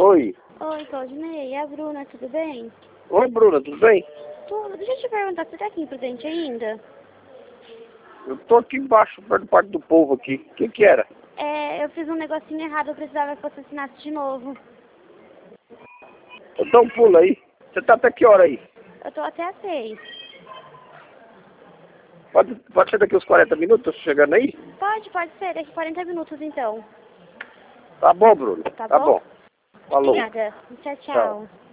Oi. Oi, Claudinei, é a Bruna, tudo bem? Oi, Bruna, tudo bem? Tudo. Deixa eu te perguntar, você tá aqui em Prudente ainda? Eu tô aqui embaixo, perto do Parque do Povo aqui. O que que era? Eu fiz um negocinho errado, eu precisava que você assinasse de novo. Então pula aí. Você tá até que hora aí? Eu tô até às 6. Pode ser daqui uns 40 minutos chegando aí? Pode ser, daqui 40 minutos então. Tá bom, Bruno. Tá Tá bom? bom. Falou. Obrigada. Tchau, Tchau. tchau.